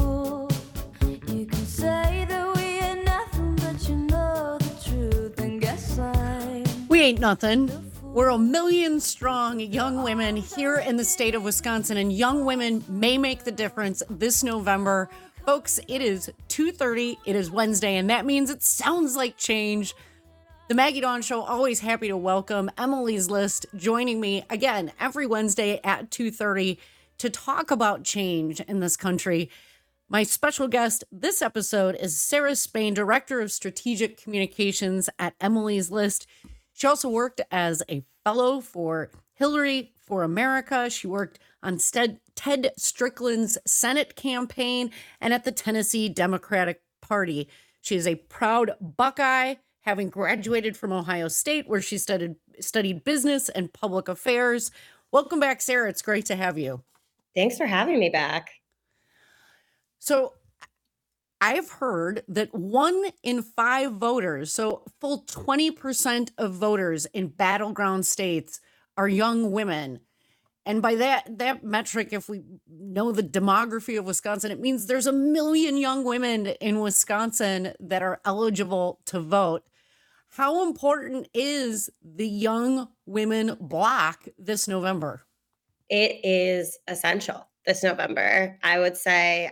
fool. You can say that we ain't nothing, but you know the truth. And guess We ain't nothing. We're a million strong young women here in the state of Wisconsin, and young women may make the difference this November. Folks, it is 2:30. It is Wednesday, and that means it sounds like change. The Maggie Dawn Show, always happy to welcome Emily's List joining me again every Wednesday at 2:30 to talk about change in this country. My special guest this episode is Sarah Spain, Director of Strategic Communications at Emily's List. She also worked as a fellow for Hillary for America. She worked on Ted Strickland's Senate campaign and at the Tennessee Democratic Party. She is a proud Buckeye, having graduated from Ohio State, where she studied business and public affairs. Welcome back, Sarah. It's great to have you. Thanks for having me back. So I've heard that 1 in 5 voters, so full 20% of voters in battleground states are young women. And by that metric, if we know the demography of Wisconsin, it means there's 1 million young women in Wisconsin that are eligible to vote. How important is the young women block this November? It is essential this November, I would say.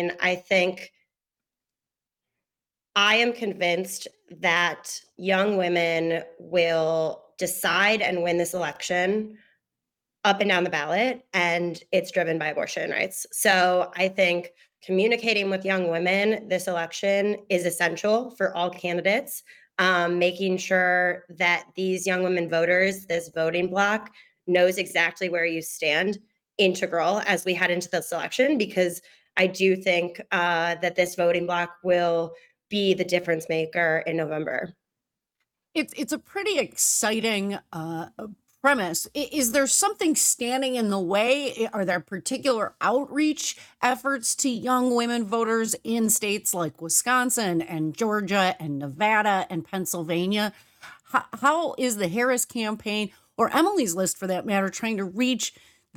I am convinced that young women will decide and win this election up and down the ballot, and it's driven by abortion rights. So I think communicating with young women this election is essential for all candidates, making sure that these young women voters, this voting bloc, knows exactly where you stand, integral as we head into this election, because I do think that this voting bloc will be the difference maker in November. It's a pretty exciting premise. Is there something standing in the way? Are there particular outreach efforts to young women voters in states like Wisconsin and Georgia and Nevada and Pennsylvania? How is the Harris campaign, or Emily's List for that matter, trying to reach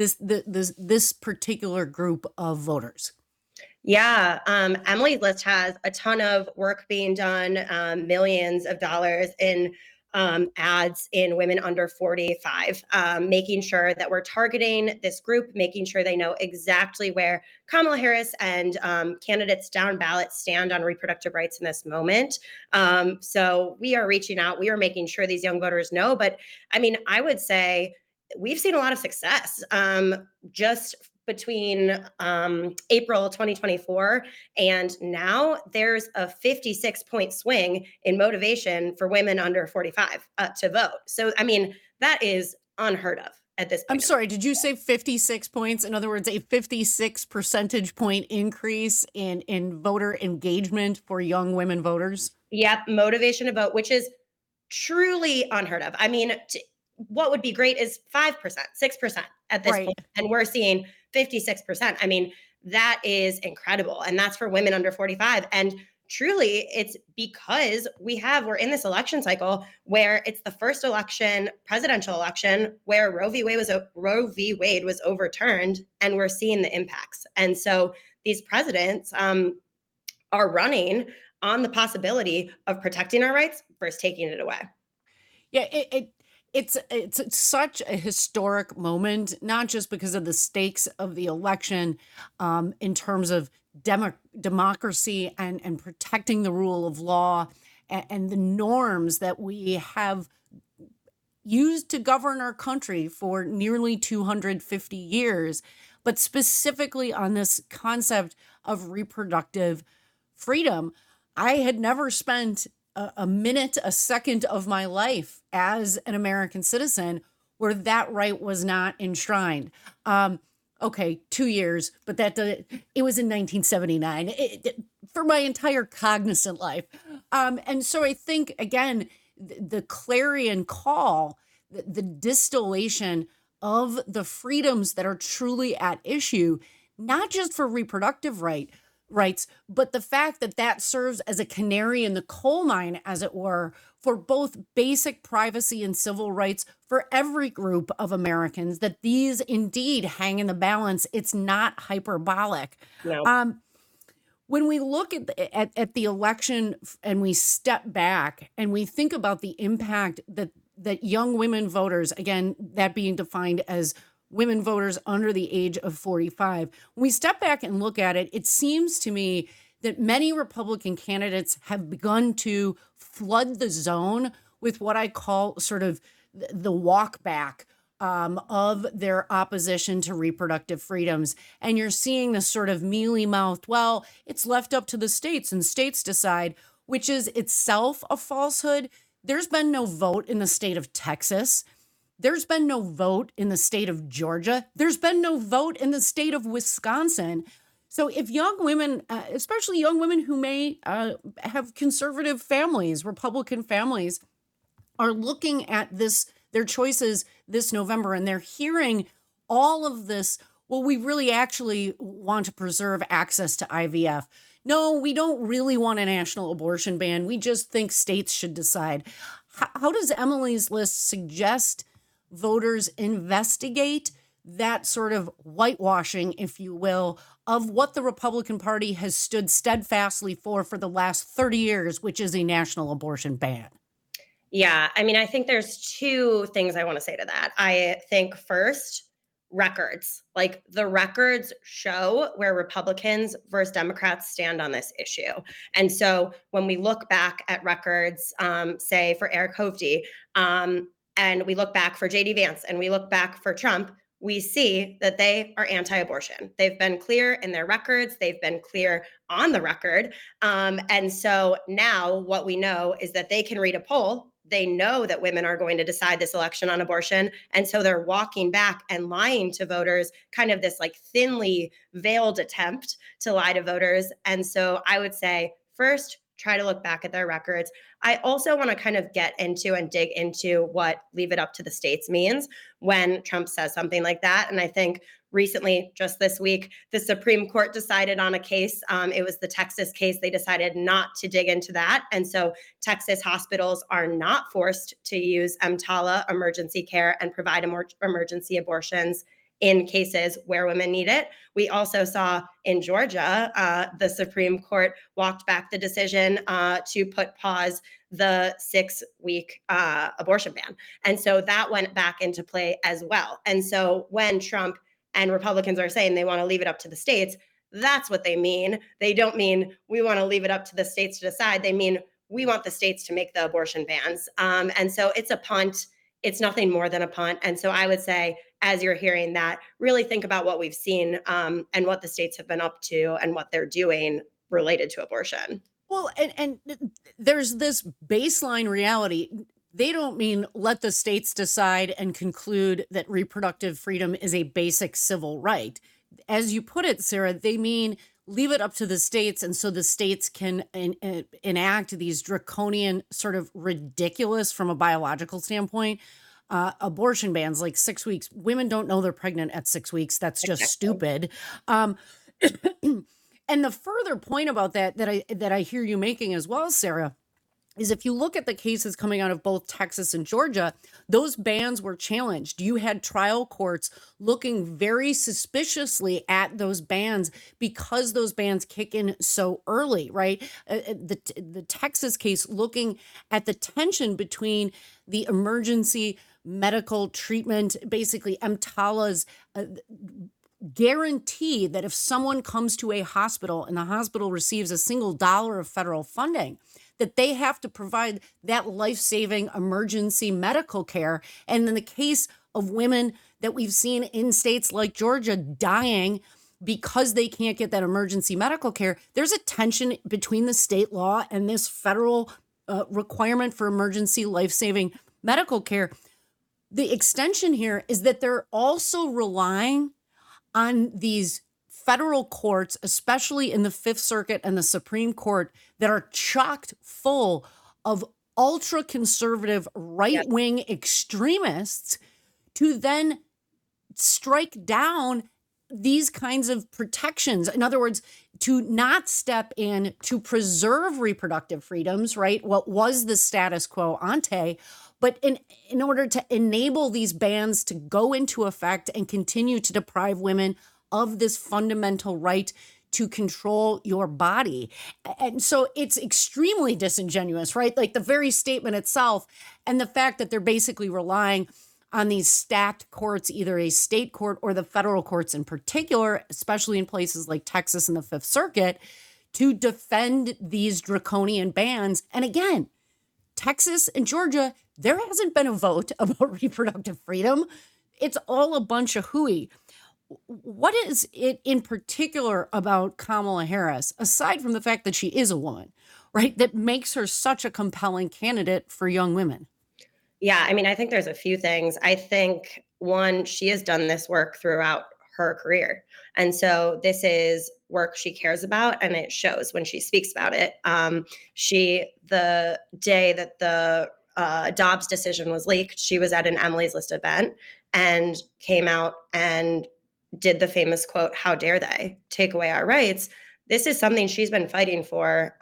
this particular group of voters? Yeah, Emily's List has a ton of work being done, millions of dollars in ads in women under 45, making sure that we're targeting this group, making sure they know exactly where Kamala Harris and candidates down ballot stand on reproductive rights in this moment. So we are reaching out. We are making sure these young voters know. But I mean, I would say we've seen a lot of success just between April 2024 and now. There's a 56-point swing in motivation for women under 45 to vote. So, I mean, that is unheard of at this point. I'm sorry, did you say 56 points? In other words, a 56 percentage point increase in voter engagement for young women voters? Yep, motivation to vote, which is truly unheard of. I mean, what would be great is 5%, 6% at this point, and we're seeing 56%. I mean, that is incredible. And that's for women under 45. And truly, it's because we're in this election cycle where it's the first presidential election, where Roe v. Wade was overturned, and we're seeing the impacts. And so these presidents are running on the possibility of protecting our rights versus taking it away. Yeah, it's such a historic moment, not just because of the stakes of the election in terms of democracy and protecting the rule of law and the norms that we have used to govern our country for nearly 250 years, but specifically on this concept of reproductive freedom. I had never spent a minute, a second of my life as an American citizen where that right was not enshrined. Okay, 2 years, but it was in 1979 for my entire cognizant life. And so I think, again, the clarion call, the distillation of the freedoms that are truly at issue, not just for reproductive rights, but the fact that serves as a canary in the coal mine, as it were, for both basic privacy and civil rights for every group of Americans, that these indeed hang in the balance. It's not hyperbolic. No. when we look at the election and we step back and we think about the impact that young women voters, again, that being defined as women voters under the age of 45, when we step back and look at it, it seems to me that many Republican candidates have begun to flood the zone with what I call sort of the walk back of their opposition to reproductive freedoms. And you're seeing this sort of mealy mouthed, well, it's left up to the states and states decide, which is itself a falsehood. There's been no vote in the state of Texas. There's been no vote in the state of Georgia. There's been no vote in the state of Wisconsin. So if young women, especially young women who may have conservative families, Republican families, are looking at their choices this November, and they're hearing all of this, well, we really actually want to preserve access to IVF. No, we don't really want a national abortion ban. We just think states should decide. How does Emily's List suggest voters investigate that sort of whitewashing, if you will, of what the Republican Party has stood steadfastly for the last 30 years, which is a national abortion ban? Yeah, I mean, I think there's two things I want to say to that. I think first, records. Like the records show where Republicans versus Democrats stand on this issue. And so when we look back at records, say for Eric Hovde, and we look back for JD Vance and we look back for Trump, we see that they are anti-abortion. They've been clear in their records. They've been clear on the record. And so now what we know is that they can read a poll. They know that women are going to decide this election on abortion. And so they're walking back and lying to voters, kind of this like thinly veiled attempt to lie to voters. And so I would say, first, try to look back at their records. I also want to kind of get into and dig into what leave it up to the states means when Trump says something like that. And I think recently, just this week, the Supreme Court decided on a case. It was the Texas case. They decided not to dig into that. And so Texas hospitals are not forced to use EMTALA emergency care and provide emergency abortions in cases where women need it. We also saw in Georgia, the Supreme Court walked back the decision to pause the 6-week abortion ban. And so that went back into play as well. And so when Trump and Republicans are saying they want to leave it up to the states, that's what they mean. They don't mean we want to leave it up to the states to decide. They mean we want the states to make the abortion bans. And so it's a punt. It's nothing more than a punt. And so I would say, as you're hearing that, really think about what we've seen and what the states have been up to and what they're doing related to abortion. Well, and there's this baseline reality. They don't mean let the states decide and conclude that reproductive freedom is a basic civil right. As you put it, Sarah, they mean leave it up to the states, and so the states can enact these draconian, sort of ridiculous from a biological standpoint, abortion bans, like 6 weeks. Women don't know they're pregnant at 6 weeks. That's just stupid. And the further point about that I hear you making as well, Sarah, is if you look at the cases coming out of both Texas and Georgia, those bans were challenged. You had trial courts looking very suspiciously at those bans because those bans kick in so early, right? The Texas case looking at the tension between the emergency medical treatment, basically EMTALA's guarantee that if someone comes to a hospital and the hospital receives a single dollar of federal funding, that they have to provide that life-saving emergency medical care. And in the case of women that we've seen in states like Georgia dying because they can't get that emergency medical care, there's a tension between the state law and this federal requirement for emergency life-saving medical care. The extension here is that they're also relying on these federal courts, especially in the Fifth Circuit and the Supreme Court, that are chocked full of ultra-conservative right-wing extremists to then strike down these kinds of protections. In other words, to not step in to preserve reproductive freedoms, right? What was the status quo ante, but in order to enable these bans to go into effect and continue to deprive women of this fundamental right to control your body. And so it's extremely disingenuous, right? Like the very statement itself and the fact that they're basically relying on these stacked courts, either a state court or the federal courts in particular, especially in places like Texas and the Fifth Circuit, to defend these draconian bans. And again, Texas and Georgia, there hasn't been a vote about reproductive freedom. It's all a bunch of hooey. What is it in particular about Kamala Harris, aside from the fact that she is a woman, right, that makes her such a compelling candidate for young women? Yeah, I mean, I think there's a few things. I think one, she has done this work throughout her career. And so this is work she cares about, and it shows when she speaks about it. The day that the Dobbs decision was leaked, she was at an Emily's List event and came out and did the famous quote, "How dare they take away our rights?" This is something she's been fighting for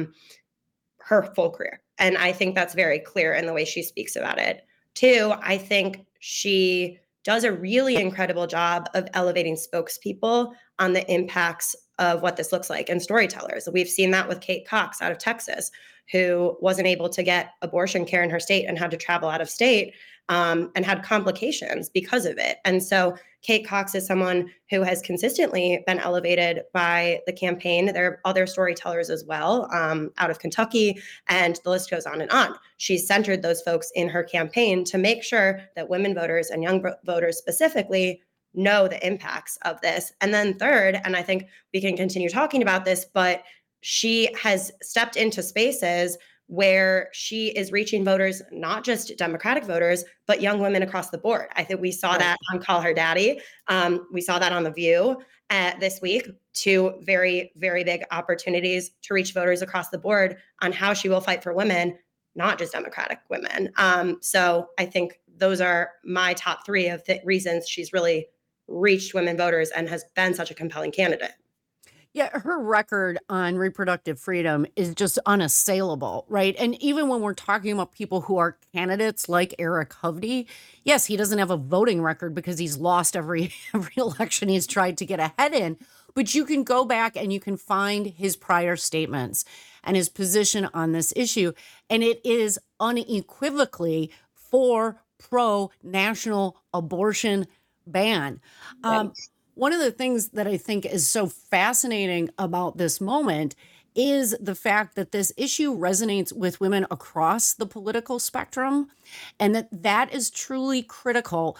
her full career. And I think that's very clear in the way she speaks about it. Two, I think she does a really incredible job of elevating spokespeople on the impacts of what this looks like and storytellers. We've seen that with Kate Cox out of Texas, who wasn't able to get abortion care in her state and had to travel out of state and had complications because of it. And so Kate Cox is someone who has consistently been elevated by the campaign. There are other storytellers as well out of Kentucky, and the list goes on and on. She's centered those folks in her campaign to make sure that women voters and young voters specifically know the impacts of this. And then third, and I think we can continue talking about this, but she has stepped into spaces where she is reaching voters, not just Democratic voters, but young women across the board. I think we saw that on Call Her Daddy. We saw that on The View this week. Two very, very big opportunities to reach voters across the board on how she will fight for women, not just Democratic women. So I think those are my top three of the reasons she's really reached women voters and has been such a compelling candidate. Yeah, her record on reproductive freedom is just unassailable, right? And even when we're talking about people who are candidates like Eric Hovde, yes, he doesn't have a voting record because he's lost every election he's tried to get ahead in. But you can go back and you can find his prior statements and his position on this issue. And it is unequivocally for pro-national abortion ban. One of the things that I think is so fascinating about this moment is the fact that this issue resonates with women across the political spectrum, and that is truly critical.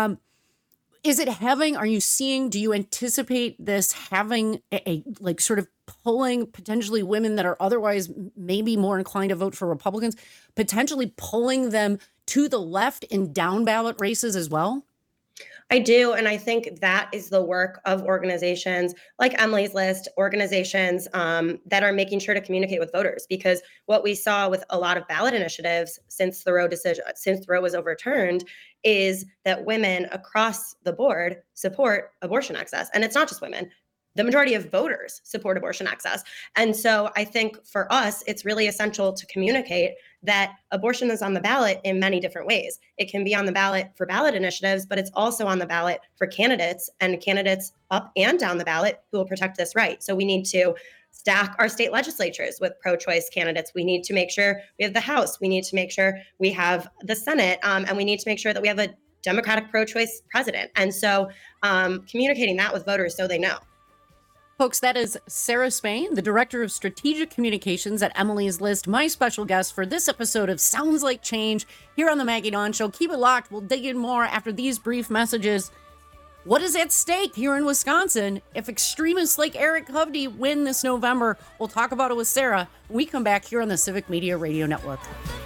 Is it having, are you seeing, do you anticipate this having a like sort of pulling potentially women that are otherwise maybe more inclined to vote for Republicans, potentially pulling them to the left in down ballot races as well? I do. And I think that is the work of organizations like Emily's List, organizations that are making sure to communicate with voters. Because what we saw with a lot of ballot initiatives since the Roe decision, since Roe was overturned, is that women across the board support abortion access. And it's not just women. The majority of voters support abortion access. And so I think for us, it's really essential to communicate that abortion is on the ballot in many different ways. It can be on the ballot for ballot initiatives, but it's also on the ballot for candidates and candidates up and down the ballot who will protect this right. So we need to stack our state legislatures with pro-choice candidates. We need to make sure we have the House. We need to make sure we have the Senate. And we need to make sure that we have a Democratic pro-choice president. And so communicating that with voters so they know. Folks, that is Sarah Spain, the Director of Strategic Communications at Emily's List, my special guest for this episode of Sounds Like Change here on The Maggie Dawn Show. Keep it locked. We'll dig in more after these brief messages. What is at stake here in Wisconsin if extremists like Eric Hovde win this November? We'll talk about it with Sarah when we come back here on the Civic Media Radio Network.